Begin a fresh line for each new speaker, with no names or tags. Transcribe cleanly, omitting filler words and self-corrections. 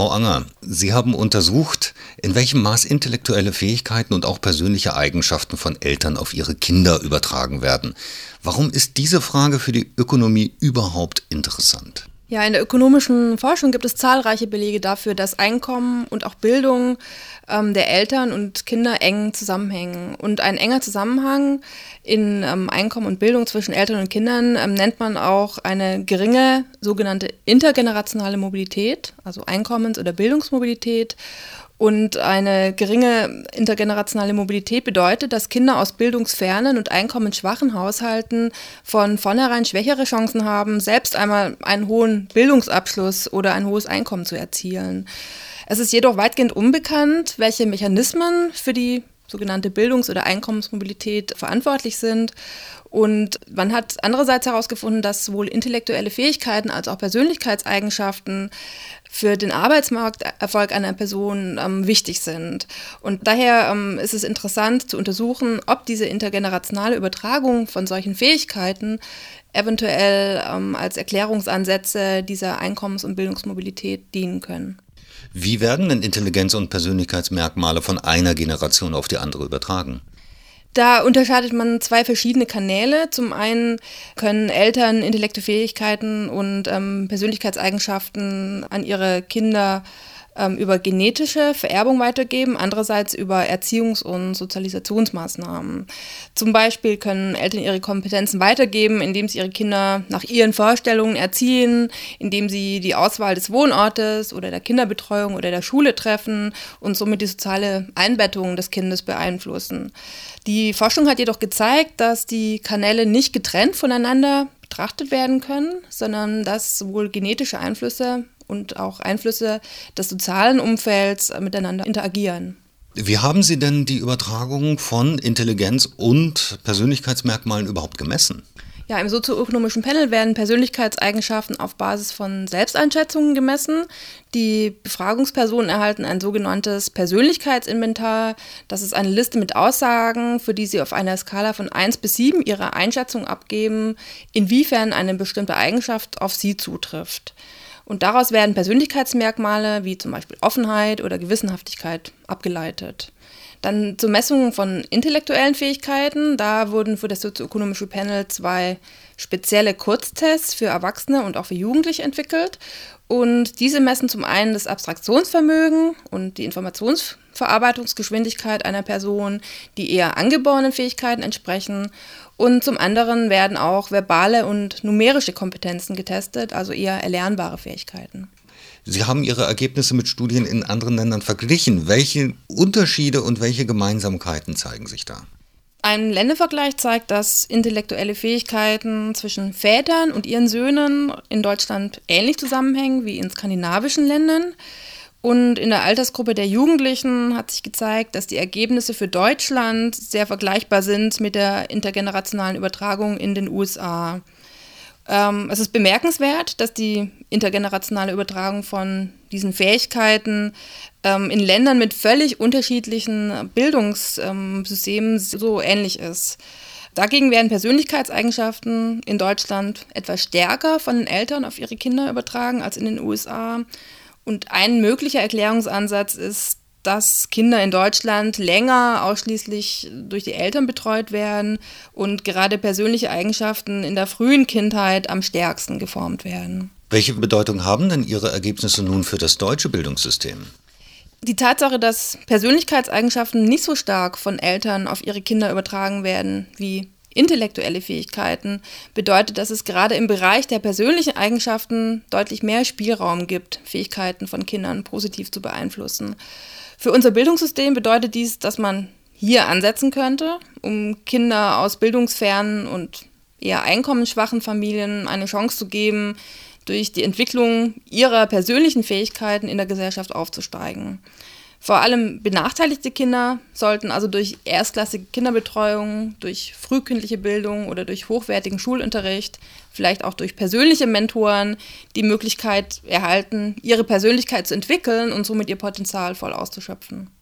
Frau Anger, Sie haben untersucht, in welchem Maß intellektuelle Fähigkeiten und auch persönliche Eigenschaften von Eltern auf ihre Kinder übertragen werden. Warum ist diese Frage für die Ökonomie überhaupt interessant?
Ja, in der ökonomischen Forschung gibt es zahlreiche Belege dafür, dass Einkommen und auch Bildung der Eltern und Kinder eng zusammenhängen. Und ein enger Zusammenhang in Einkommen und Bildung zwischen Eltern und Kindern nennt man auch eine geringe sogenannte intergenerationale Mobilität, also Einkommens- oder Bildungsmobilität. Und eine geringe intergenerationale Mobilität bedeutet, dass Kinder aus bildungsfernen und einkommensschwachen Haushalten von vornherein schwächere Chancen haben, selbst einmal einen hohen Bildungsabschluss oder ein hohes Einkommen zu erzielen. Es ist jedoch weitgehend unbekannt, welche Mechanismen für die sogenannte Bildungs- oder Einkommensmobilität verantwortlich sind. Und man hat andererseits herausgefunden, dass sowohl intellektuelle Fähigkeiten als auch Persönlichkeitseigenschaften für den Arbeitsmarkterfolg einer Person wichtig sind. Und daher ist es interessant zu untersuchen, ob diese intergenerationale Übertragung von solchen Fähigkeiten eventuell als Erklärungsansätze dieser Einkommens- und Bildungsmobilität dienen können.
Wie werden denn Intelligenz- und Persönlichkeitsmerkmale von einer Generation auf die andere übertragen?
Da unterscheidet man zwei verschiedene Kanäle. Zum einen können Eltern intellektuelle Fähigkeiten und Persönlichkeitseigenschaften an ihre Kinder über genetische Vererbung weitergeben, andererseits über Erziehungs- und Sozialisationsmaßnahmen. Zum Beispiel können Eltern ihre Kompetenzen weitergeben, indem sie ihre Kinder nach ihren Vorstellungen erziehen, indem sie die Auswahl des Wohnortes oder der Kinderbetreuung oder der Schule treffen und somit die soziale Einbettung des Kindes beeinflussen. Die Forschung hat jedoch gezeigt, dass die Kanäle nicht getrennt voneinander betrachtet werden können, sondern dass sowohl genetische Einflüsse und auch Einflüsse des sozialen Umfelds miteinander interagieren.
Wie haben Sie denn die Übertragung von Intelligenz und Persönlichkeitsmerkmalen überhaupt gemessen?
Ja, im sozioökonomischen Panel werden Persönlichkeitseigenschaften auf Basis von Selbsteinschätzungen gemessen. Die Befragungspersonen erhalten ein sogenanntes Persönlichkeitsinventar. Das ist eine Liste mit Aussagen, für die sie auf einer Skala von 1 bis 7 ihre Einschätzung abgeben, inwiefern eine bestimmte Eigenschaft auf sie zutrifft. Und daraus werden Persönlichkeitsmerkmale wie zum Beispiel Offenheit oder Gewissenhaftigkeit abgeleitet. Dann zur Messung von intellektuellen Fähigkeiten. Da wurden für das sozioökonomische Panel 2 spezielle Kurztests für Erwachsene und auch für Jugendliche entwickelt. Und diese messen zum einen das Abstraktionsvermögen und die Informationsverarbeitungsgeschwindigkeit einer Person, die eher angeborenen Fähigkeiten entsprechen. Und zum anderen werden auch verbale und numerische Kompetenzen getestet, also eher erlernbare Fähigkeiten.
Sie haben Ihre Ergebnisse mit Studien in anderen Ländern verglichen. Welche Unterschiede und welche Gemeinsamkeiten zeigen sich da?
Ein Ländervergleich zeigt, dass intellektuelle Fähigkeiten zwischen Vätern und ihren Söhnen in Deutschland ähnlich zusammenhängen wie in skandinavischen Ländern. Und in der Altersgruppe der Jugendlichen hat sich gezeigt, dass die Ergebnisse für Deutschland sehr vergleichbar sind mit der intergenerationalen Übertragung in den USA. Es ist bemerkenswert, dass die intergenerationale Übertragung von diesen Fähigkeiten in Ländern mit völlig unterschiedlichen Bildungssystemen so ähnlich ist. Dagegen werden Persönlichkeitseigenschaften in Deutschland etwas stärker von den Eltern auf ihre Kinder übertragen als in den USA. Und ein möglicher Erklärungsansatz ist, dass Kinder in Deutschland länger ausschließlich durch die Eltern betreut werden und gerade persönliche Eigenschaften in der frühen Kindheit am stärksten geformt werden.
Welche Bedeutung haben denn Ihre Ergebnisse nun für das deutsche Bildungssystem?
Die Tatsache, dass Persönlichkeitseigenschaften nicht so stark von Eltern auf ihre Kinder übertragen werden wie intellektuelle Fähigkeiten, bedeutet, dass es gerade im Bereich der persönlichen Eigenschaften deutlich mehr Spielraum gibt, Fähigkeiten von Kindern positiv zu beeinflussen. Für unser Bildungssystem bedeutet dies, dass man hier ansetzen könnte, um Kinder aus bildungsfernen und eher einkommensschwachen Familien eine Chance zu geben, durch die Entwicklung ihrer persönlichen Fähigkeiten in der Gesellschaft aufzusteigen. Vor allem benachteiligte Kinder sollten also durch erstklassige Kinderbetreuung, durch frühkindliche Bildung oder durch hochwertigen Schulunterricht, vielleicht auch durch persönliche Mentoren, die Möglichkeit erhalten, ihre Persönlichkeit zu entwickeln und somit ihr Potenzial voll auszuschöpfen.